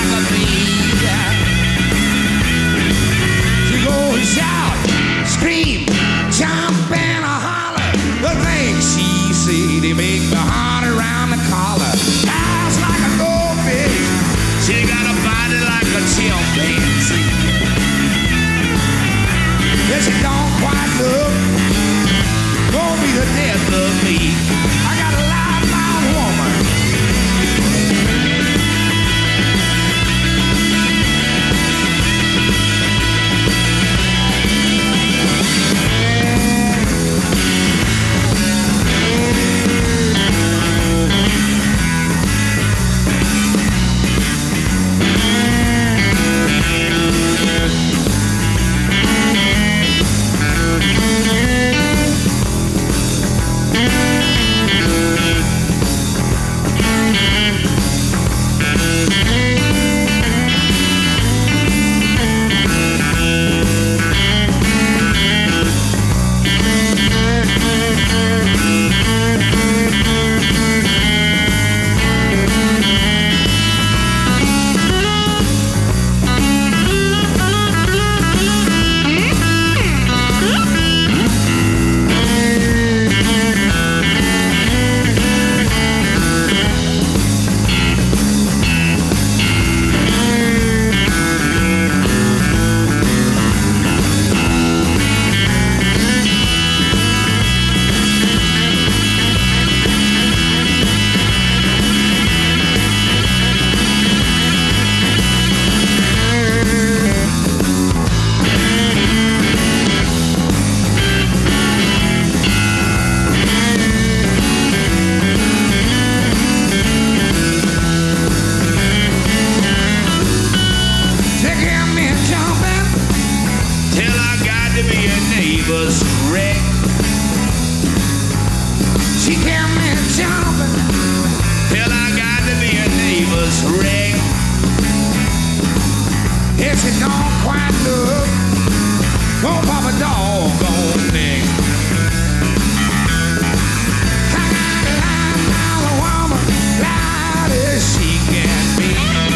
like a bee. She goes shout, scream, jump and a holler. The things she say, they make the heart around the collar. Eyes like a goldfish, she got a body like a chimpanzee. Yeah, she don't quite look, won't be the death of me. I got a lifeline woman. She kept me jumping till I got to be a neighbor's wreck. If she don't quite look, gon' pop a doggone neck. I got a line now, a woman, loud as she can be.